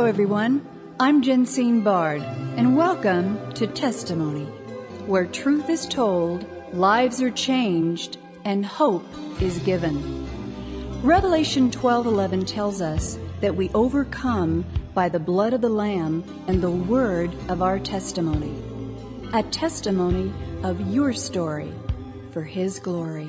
everyone. I'm Jensine Bard, and welcome to Testimony, where truth is told, lives are changed, and hope is given. Revelation 12:11 tells us that we overcome by the blood of the Lamb and the word of our testimony. A testimony of your story for His glory.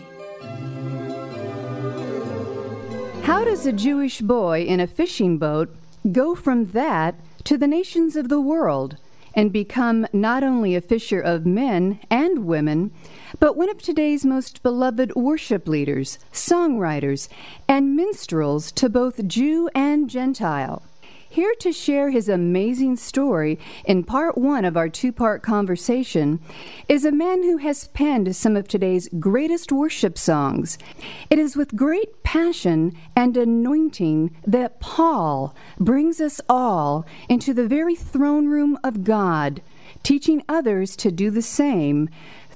How does a Jewish boy in a fishing boat go from that to the nations of the world and become not only a fisher of men and women, but one of today's most beloved worship leaders, songwriters, and minstrels to both Jew and Gentile? Here to share his amazing story in part one of our two-part conversation is a man who has penned some of today's greatest worship songs. It is with great passion and anointing that Paul brings us all into the very throne room of God, teaching others to do the same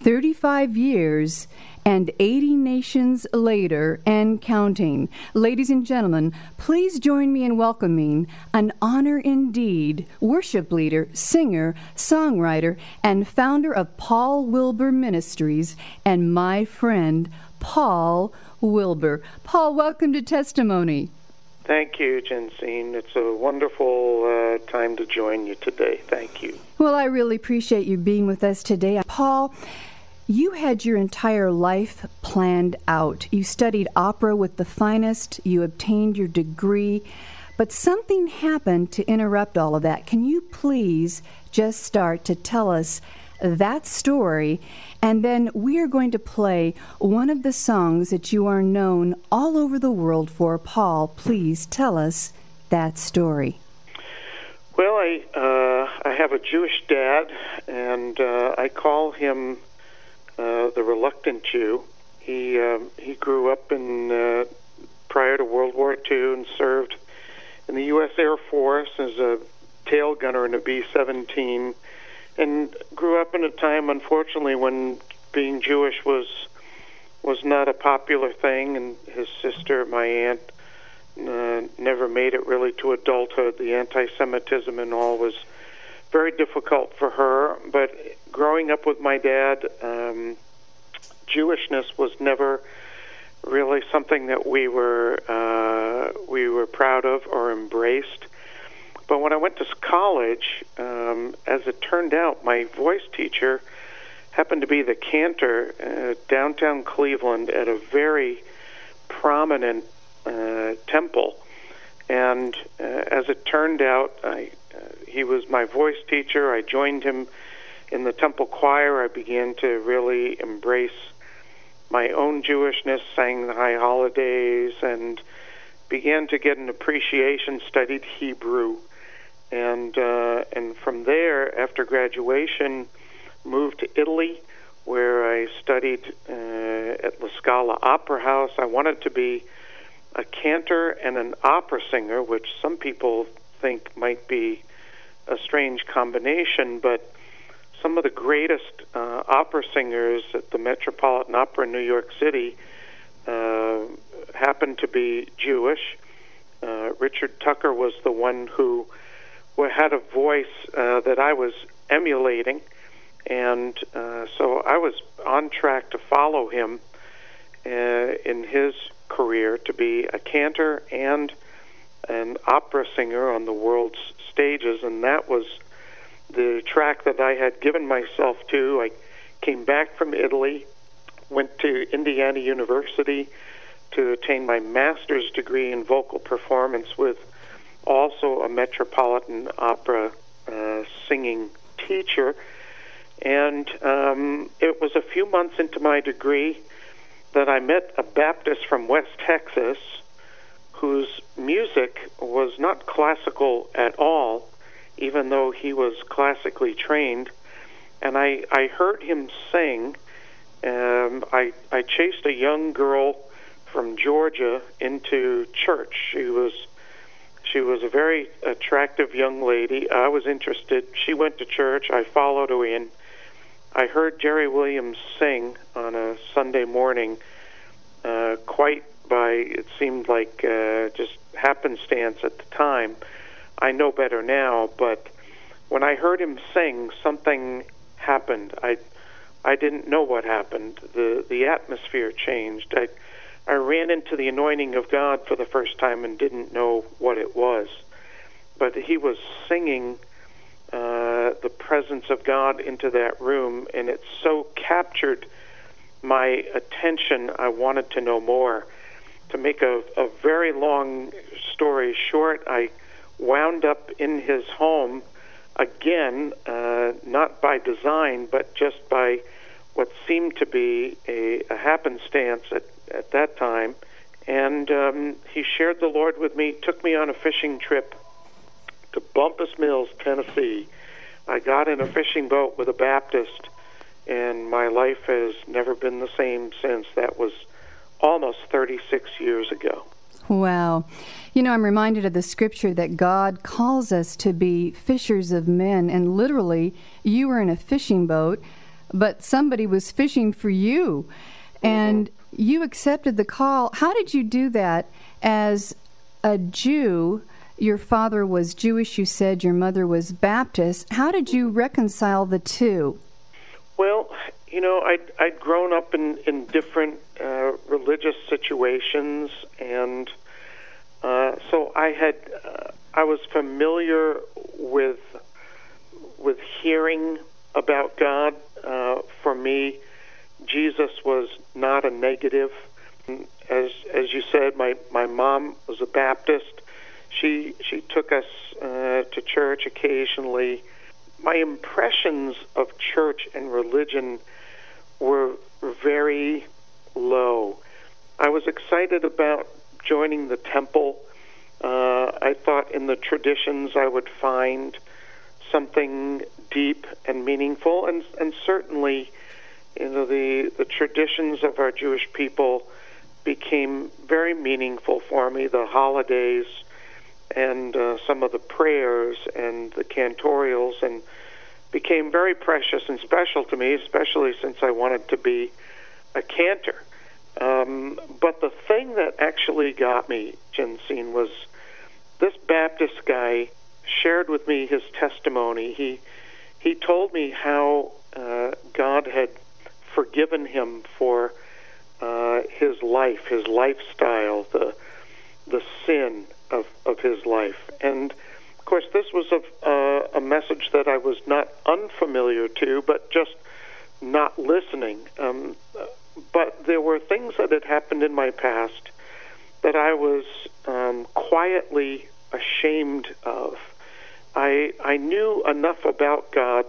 35 years and 80 nations later and counting. Ladies and gentlemen, please join me in welcoming an honor indeed, worship leader, singer, songwriter, and founder of Paul Wilbur Ministries, and my friend, Paul Wilbur. Paul, welcome to Testimony. Thank you, Jensine. It's a wonderful time to join you today. Thank you. Well, I really appreciate you being with us today. Paul, you had your entire life planned out. You studied opera with the finest. You obtained your degree. But something happened to interrupt all of that. Can you please just start to tell us that story? And then we are going to play one of the songs that you are known all over the world for. Paul, please tell us that story. Well, I have a Jewish dad, and I call him the reluctant Jew. He grew up in prior to World War II and served in the U.S. Air Force as a tail gunner in a B-17, and grew up in a time, unfortunately, when being Jewish was not a popular thing, and his sister, my aunt, never made it really to adulthood. The anti-Semitism and all was very difficult for her. But growing up with my dad, Jewishness was never really something that we were proud of or embraced. But when I went to college, as it turned out, my voice teacher happened to be the cantor downtown Cleveland at a very prominent temple. And as it turned out, he was my voice teacher. I joined him in the temple choir. I began to really embrace my own Jewishness, sang the high holidays, and began to get an appreciation, studied Hebrew. And from there, after graduation, moved to Italy, where I studied at La Scala Opera House. I wanted to be a cantor and an opera singer, which some people think might be a strange combination, but some of the greatest opera singers at the Metropolitan Opera in New York City happened to be Jewish. Richard Tucker was the one who had a voice that I was emulating, and so I was on track to follow him in his career to be a cantor and an opera singer on the world's stages, and that was the track that I had given myself to. I came back from Italy, went to Indiana University to attain my master's degree in vocal performance with also a Metropolitan Opera singing teacher. And it was a few months into my degree that I met a Baptist from West Texas whose music was not classical at all, even though he was classically trained. And I heard him sing. I chased a young girl from Georgia into church. She was a very attractive young lady. I was interested. She went to church. I followed her in. I heard Jerry Williams sing on a Sunday morning, quite by, it seemed like just happenstance at the time. I know better now, but when I heard him sing, something happened. I didn't know what happened. The atmosphere changed. I ran into the anointing of God for the first time and didn't know what it was. But he was singing the presence of God into that room, and it so captured my attention, I wanted to know more. To make a very long story short, I wound up in his home again, not by design, but just by what seemed to be a happenstance at that time. And he shared the Lord with me, took me on a fishing trip to Bumpus Mills, Tennessee. I got in a fishing boat with a Baptist, and my life has never been the same since. That was almost 36 years ago. Wow. You know, I'm reminded of the scripture that God calls us to be fishers of men, and literally, you were in a fishing boat, but somebody was fishing for you, and you accepted the call. How did you do that as a Jew? Your father was Jewish, you said, your mother was Baptist. How did you reconcile the two? Well, you know, I'd grown up in different religious situations, and so I was familiar with hearing about God. For me, Jesus was not a negative. As you said, my mom was a Baptist. She took us to church occasionally. My impressions of church and religion were very low. I was excited about joining the temple. I thought in the traditions I would find something deep and meaningful, and certainly, you know, the traditions of our Jewish people became very meaningful for me. The holidays and some of the prayers and the cantorials, and became very precious and special to me, especially since I wanted to be a cantor. But the thing that actually got me, Jensine, was this Baptist guy shared with me his testimony. He told me how God had forgiven him for his life, his lifestyle, the sin of his life. And of course, this was a message that I was not unfamiliar to, but just not listening. But there were things that had happened in my past that I was quietly ashamed of. I knew enough about God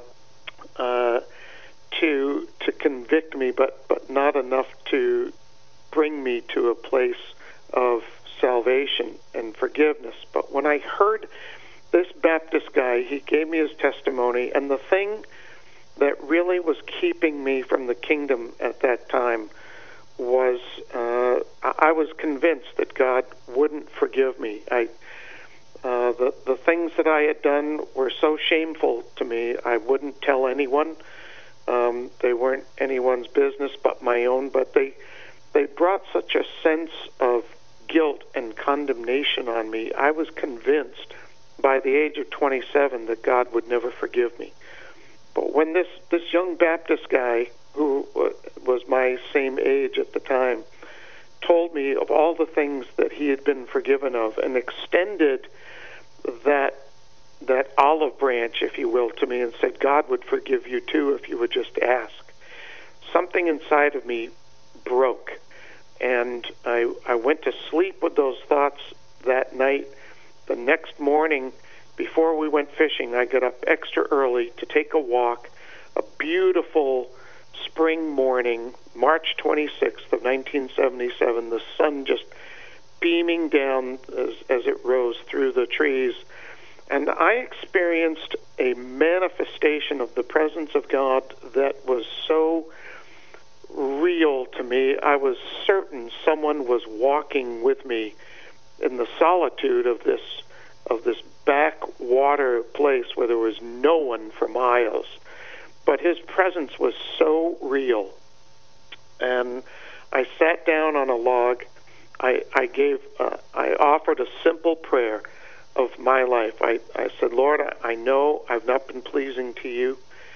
to convict me, but not enough to bring me to a place of salvation and forgiveness. But when I heard this Baptist guy, he gave me his testimony, and the thing that really was keeping me from the kingdom at that time was I was convinced that God wouldn't forgive me. The things that I had done were so shameful to me, I wouldn't tell anyone. They weren't anyone's business but my own, but they brought such a sense of guilt and condemnation on me. I was convinced by the age of 27 that God would never forgive me. But when this young Baptist guy, who was my same age at the time, told me of all the things that he had been forgiven of and extended that olive branch, if you will, to me and said, God would forgive you too if you would just ask, something inside of me broke. And I went to sleep with those thoughts that night. The next morning, before we went fishing, I got up extra early to take a walk. A beautiful spring morning, March 26th of 1977, the sun just beaming down as it rose through the trees. And I experienced a manifestation of the presence of God that was so real to me. I was certain someone was walking with me in the solitude of this backwater place where there was no one for miles. But his presence was so real. And I sat down on a log. I offered a simple prayer. of my life. I said, Lord, I know I've not been pleasing to you,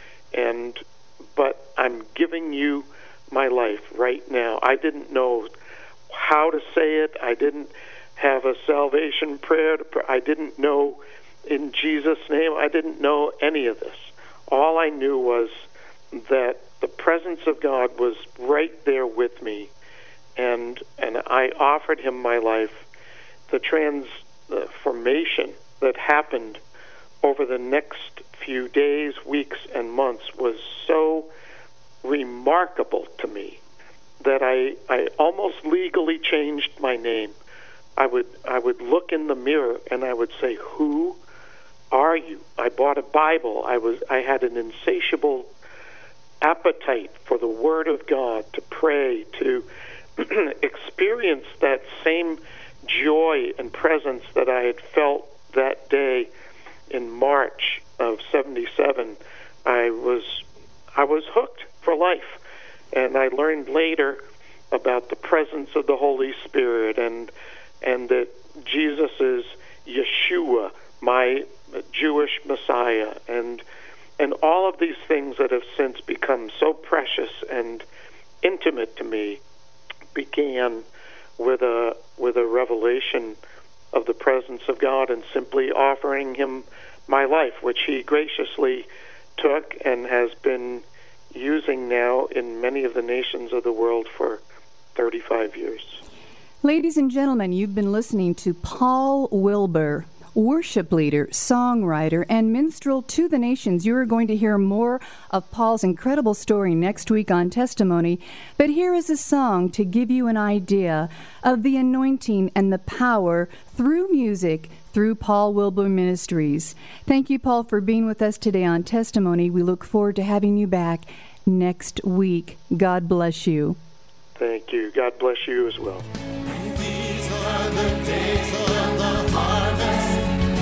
but I'm giving you my life right now. I didn't know how to say it. I didn't have a salvation prayer. I didn't know in Jesus' name. I didn't know any of this. All I knew was that the presence of God was right there with me, and I offered him my life. The transformation that happened over the next few days, weeks, and months was so remarkable to me that I almost legally changed my name. I would look in the mirror and I would say, "Who are you?" I bought a Bible. I had an insatiable appetite for the Word of God, to pray, to experience that same joy and presence that I had felt that day in March of '77. I was hooked for life, and I learned later about the presence of the Holy Spirit and that Jesus is Yeshua, my Jewish Messiah, and all of these things that have since become so precious and intimate to me began with a revelation of the presence of God and simply offering him my life, which he graciously took and has been using now in many of the nations of the world for 35 years. Ladies and gentlemen, you've been listening to Paul Wilbur, worship leader, songwriter, and minstrel to the nations. You are going to hear more of Paul's incredible story next week on Testimony, but here is a song to give you an idea of the anointing and the power through music through Paul Wilbur Ministries. Thank you, Paul, for being with us today on Testimony. We look forward to having you back next week. God bless you. Thank you. God bless you as well. These are the days of the harvest.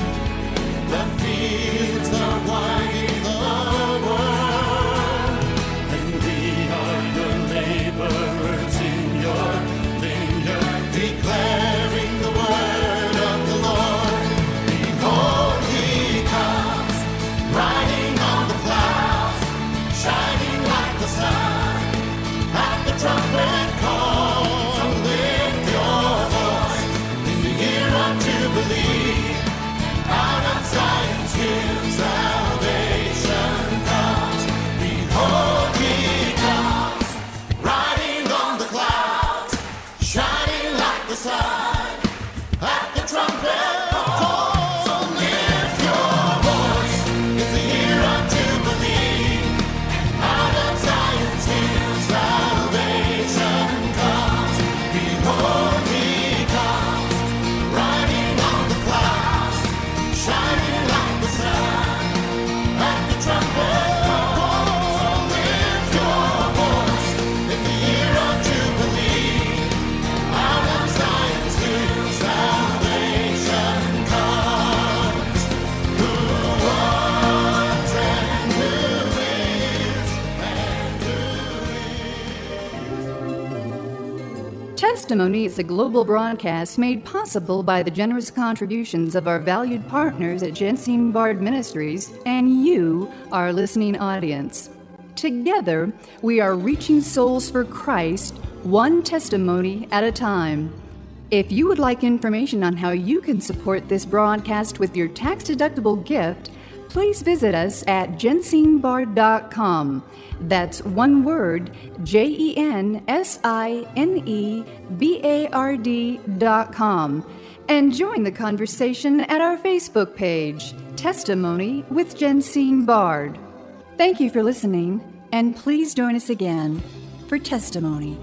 The fields are wide in the world, and we are your laborers in your vineyard, declaring the word of the Lord. Behold, he comes, riding on the clouds, shining like the sun, at the trumpet call. So lift your voice in the year of Jubilee. Out of Zion's hill salvation comes. Behold, he comes, riding on the clouds, shining like the sun, at the trumpet call. So lift your voice, it's the year of Jubilee. Out of Zion's hill salvation comes. Behold, he comes, riding on the clouds, shining like the sun, at the trumpet call. So lift your voice, it's the year of Jubilee. Out of Zion's hill salvation comes. Who was and who is and who is. Testimony is a global broadcast made possible by the generous contributions of our valued partners at Jensine Bard Ministries and you, our listening audience. Together, we are reaching souls for Christ, one testimony at a time. If you would like information on how you can support this broadcast with your tax-deductible gift, please visit us at jensinebard.com. That's one word, JENSINEBARD.com. And join the conversation at our Facebook page, Testimony with Jensine Bard. Thank you for listening, and please join us again for Testimony.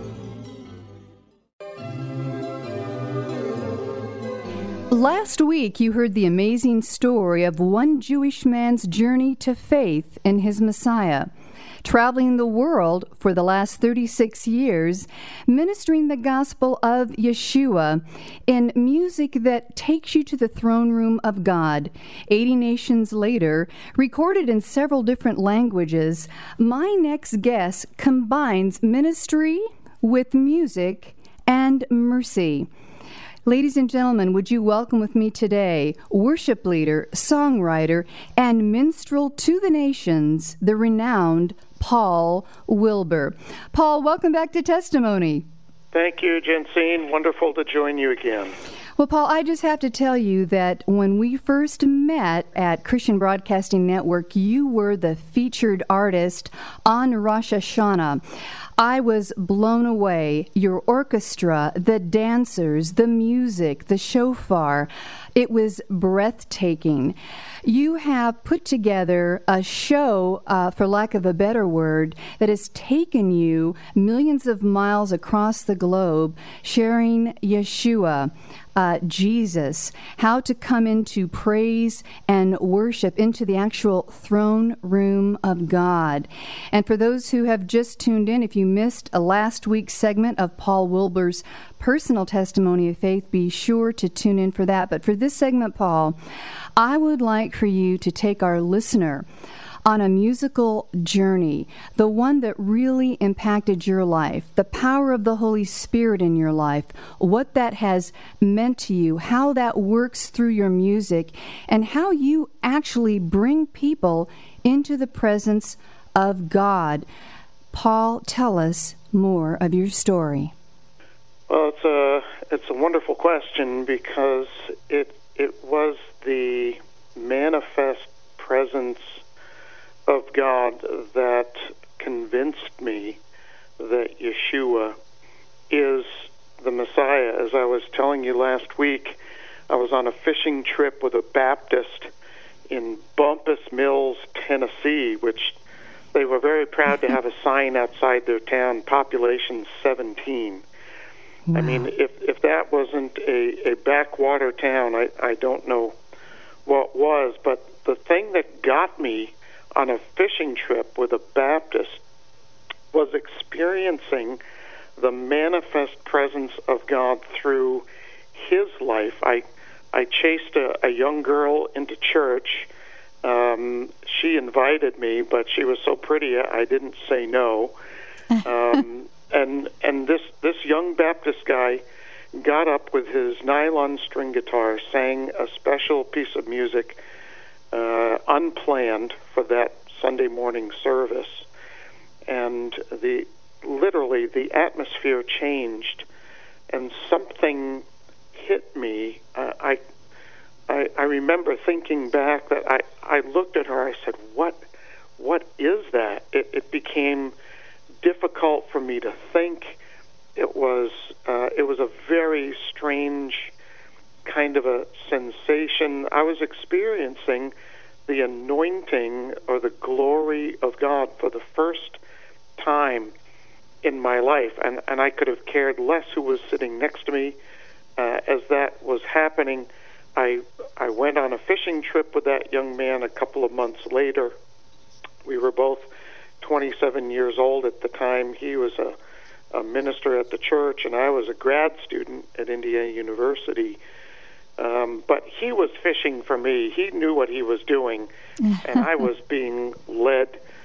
Last week, you heard the amazing story of one Jewish man's journey to faith in his Messiah, traveling the world for the last 36 years, ministering the gospel of Yeshua in music that takes you to the throne room of God. 80 nations later, recorded in several different languages, my next guest combines ministry with music and mercy. Ladies and gentlemen, would you welcome with me today worship leader, songwriter, and minstrel to the nations, the renowned Paul Wilbur. Paul, welcome back to Testimony. Thank you, Jensine. Wonderful to join you again. Well, Paul, I just have to tell you that when we first met at Christian Broadcasting Network, you were the featured artist on Rosh Hashanah. I was blown away. Your orchestra, the dancers, the music, the shofar. It was breathtaking. You have put together a show, for lack of a better word, that has taken you millions of miles across the globe, sharing Yeshua, Jesus, how to come into praise and worship, into the actual throne room of God. And for those who have just tuned in, if you missed a last week's segment of Paul Wilbur's personal testimony of faith, be sure to tune in for that. But for this segment, Paul, I would like for you to take our listener on a musical journey, the one that really impacted your life, the power of the Holy Spirit in your life, what that has meant to you, how that works through your music, and how you actually bring people into the presence of God. Paul, tell us more of your story. Well, it's a wonderful question because it was the manifest presence of God that convinced me that Yeshua is the Messiah. As I was telling you last week, I was on a fishing trip with a Baptist in Bumpus Mills, Tennessee, which they were very proud to have a sign outside their town, population 17. Wow. I mean, if that wasn't a backwater town, I don't know what was. But the thing that got me on a fishing trip with a Baptist was experiencing the manifest presence of God through his life. I chased a young girl into church. She invited me, but she was so pretty I didn't say no. And this young Baptist guy got up with his nylon string guitar, sang a special piece of music, unplanned for that Sunday morning service, and literally the atmosphere changed, and something hit me. I remember thinking back that I looked at her. I said, "What is that?" It became difficult for me to think. It was a very strange kind of a sensation. I was experiencing the anointing or the glory of God for the first time in my life, and I could have cared less who was sitting next to me. As that was happening, I went on a fishing trip with that young man a couple of months later. We were both 27 years old at the time. He was a minister at the church, and I was a grad student at Indiana University. But he was fishing for me. He knew what he was doing, and I was being led.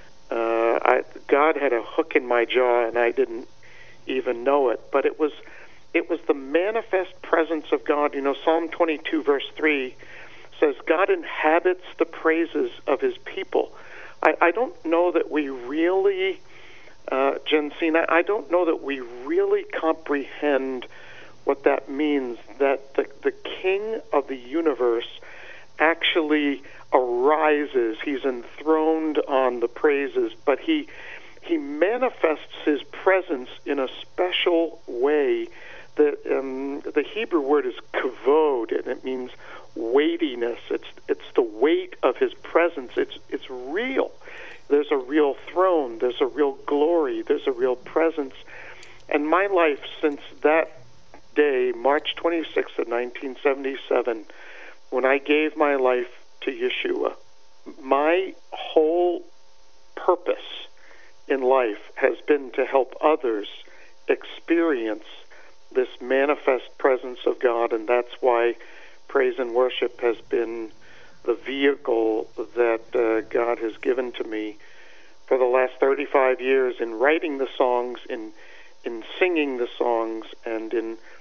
God had a hook in my jaw, and I didn't even know it. But it was the manifest presence of God. You know, Psalm 22, verse 3 says, God inhabits the praises of his people. I don't know that we really, Jensine, I don't know that we really comprehend what that means, that the King of the universe actually arises. He's enthroned on the praises, but he manifests his presence in a special way. The Hebrew word is kavod, and it means weightiness. It's the weight of his presence. It's real. There's a real throne. There's a real glory. There's a real presence. And my life since that day, March 26th of 1977, when I gave my life to Yeshua, my whole purpose in life has been to help others experience this manifest presence of God, and that's why praise and worship has been the vehicle that God has given to me for the last 35 years in writing the songs, in singing the songs, and in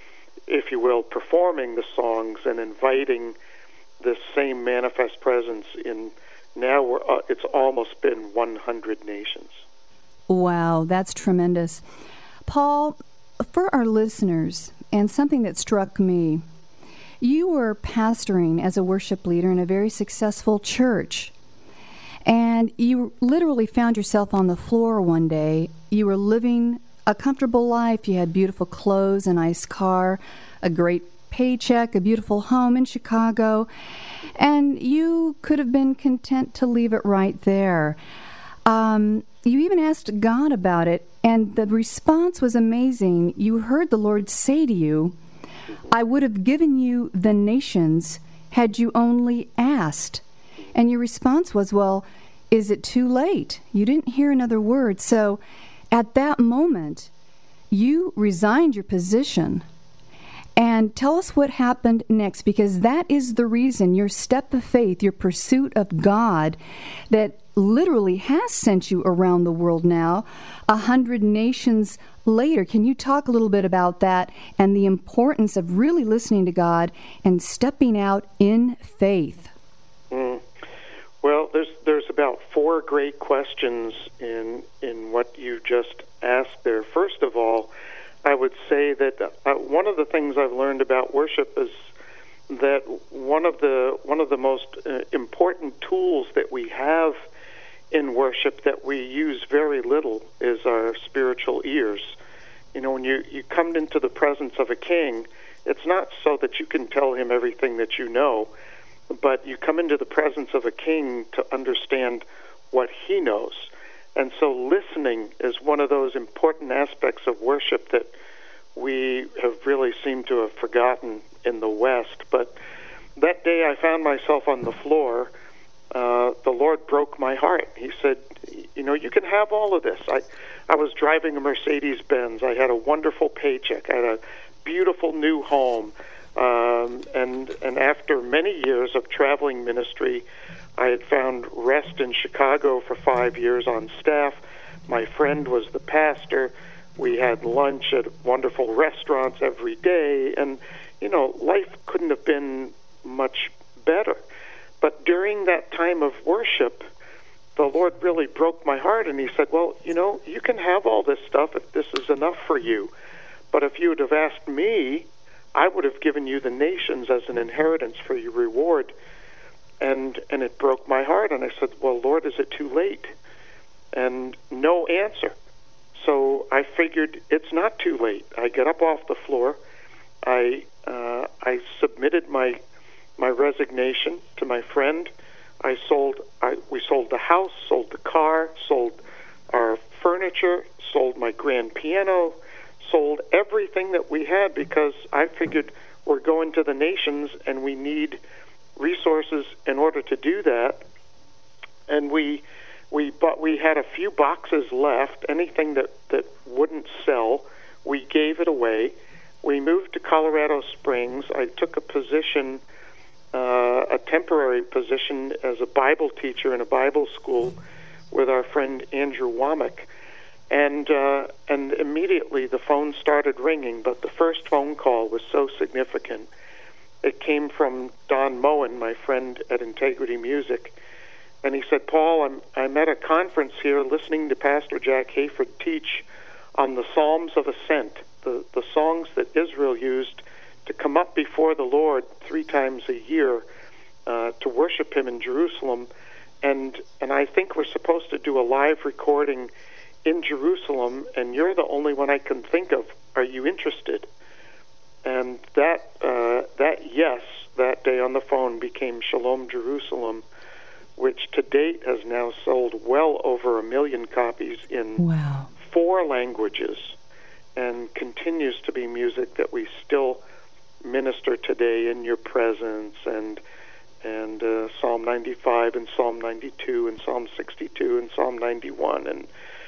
if you will, performing the songs and inviting this same manifest presence in. Now it's almost been 100 nations. Wow, that's tremendous. Paul, for our listeners, and something that struck me, you were pastoring as a worship leader in a very successful church. And you literally found yourself on the floor one day. You were living a comfortable life. You had beautiful clothes, a nice car, a great paycheck, a beautiful home in Chicago. And you could have been content to leave it right there. You even asked God about it, and the response was amazing. You heard the Lord say to you, I would have given you the nations had you only asked. And your response was, well, is it too late? You didn't hear another word. So at that moment, you resigned your position. And tell us what happened next, because that is the reason, your step of faith, your pursuit of God, that literally has sent you around the world now, 100 nations later. Can you talk a little bit about that and the importance of really listening to God and stepping out in faith? Well, there's about 4 great questions in what you just asked there. First of all, I would say that one of the things I've learned about worship is that one of the most important tools that we have in worship that we use very little is our spiritual ears. You know, when you come into the presence of a king, it's not so that you can tell him everything that you know, but you come into the presence of a king to understand what he knows. And so listening is one of those important aspects of worship that we have really seemed to have forgotten in the West. But that day I found myself on the floor. The Lord broke my heart. He said, you know, you can have all of this. I was driving a Mercedes-Benz. I had a wonderful paycheck. I had a beautiful new home. And after many years of traveling ministry, I had found rest in Chicago for 5 years on staff. My friend was the pastor. We had lunch at wonderful restaurants every day. And, you know, life couldn't have been much better. But during that time of worship, the Lord really broke my heart, and he said, well, you know, you can have all this stuff if this is enough for you. But if you would have asked me, I would have given you the nations as an inheritance for your reward. And it broke my heart. And I said, well, Lord, is it too late? And no answer. So I figured it's not too late. I get up off the floor. I submitted my resignation to my friend. We sold the house, sold the car, sold our furniture, sold my grand piano, sold everything that we had, because I figured we're going to the nations and we need resources in order to do that. And we had a few boxes left. Anything that wouldn't sell, we gave it away. We moved to Colorado Springs. I took a position, a temporary position as a Bible teacher in a Bible school with our friend Andrew Womack. And immediately the phone started ringing, but the first phone call was so significant. It came from Don Moen, my friend at Integrity Music, and he said, Paul, I'm at a conference here listening to Pastor Jack Hayford teach on the Psalms of Ascent, the songs that Israel used to come up before the Lord 3 times a year to worship him in Jerusalem. And I think we're supposed to do a live recording in Jerusalem, and you're the only one I can think of. Are you interested? And that yes, that day on the phone became Shalom Jerusalem, which to date has now sold well over 1 million copies in 4 languages, and continues to be music that we still minister today in your presence, and Psalm 95 and Psalm 92 and Psalm 62 and Psalm 91. And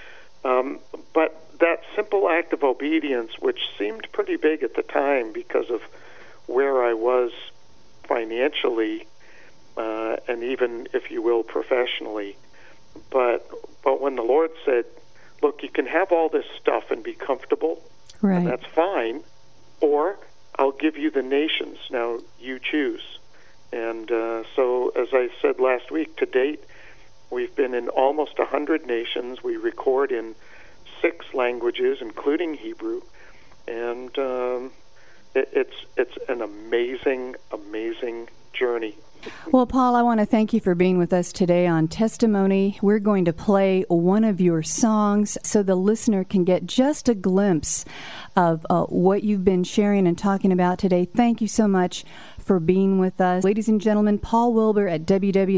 but that simple act of obedience, which seemed pretty big at the time because of where I was financially, and even, if you will, professionally. But when the Lord said, look, you can have all this stuff and be comfortable, right, and that's fine, or I'll I'll give you the nations. Now you choose. And so, as I said last week, to date, we've been in almost 100 nations. We record in 6 languages, including Hebrew. And it's an amazing, amazing journey. Well, Paul, I want to thank you for being with us today on Testimony. We're going to play one of your songs so the listener can get just a glimpse of what you've been sharing and talking about today. Thank you so much for being with us. Ladies and gentlemen, Paul Wilbur at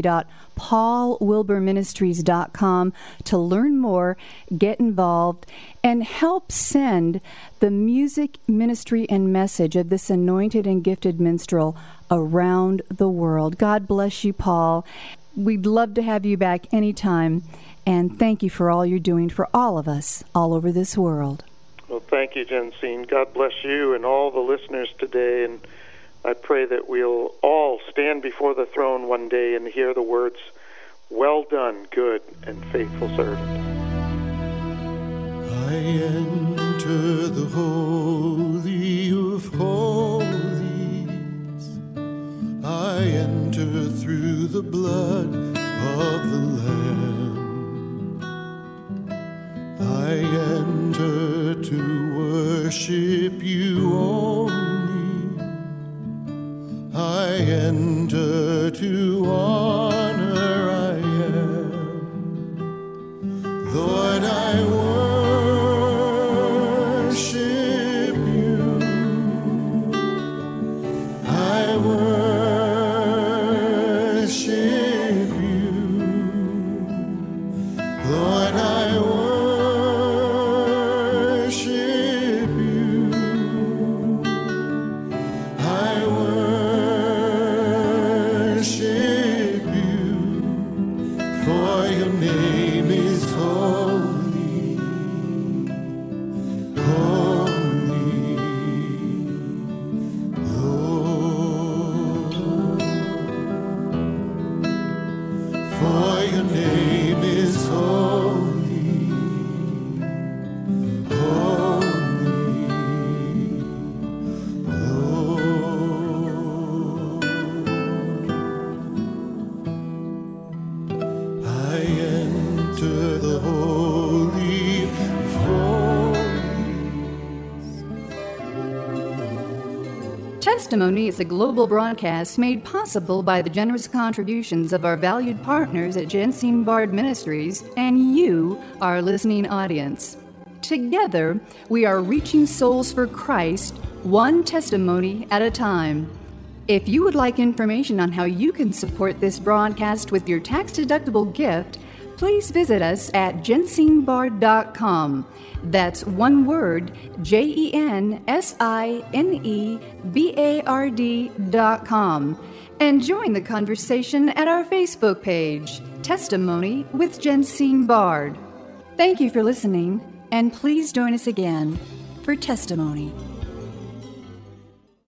www.paulwilburministries.com to learn more, get involved, and help send the music, ministry, and message of this anointed and gifted minstrel around the world. God bless you, Paul. We'd love to have you back anytime, and thank you for all you're doing for all of us all over this world. Well, thank you, Jensine. God bless you and all the listeners today, and I pray that we'll all stand before the throne one day and hear the words, "Well done, good and faithful servant." I enter the Holy of Holies. I enter through the blood of the Lamb. I enter to worship you only. I enter to honor I am. Lord, I worship you. I worship you. Lord, I worship you. I worship you, for your name is holy, holy, Lord. For your name is holy, holy, Lord. I enter the Holy of Holies. Testimony is a global broadcast made possible by the generous contributions of our valued partners at Jensine Bard Ministries and you, our listening audience. Together, we are reaching souls for Christ, one testimony at a time. If you would like information on how you can support this broadcast with your tax-deductible gift, please visit us at jensinebard.com. That's one word, JENSINEBARD.com. And join the conversation at our Facebook page, Testimony with Jensine Bard. Thank you for listening, and please join us again for Testimony.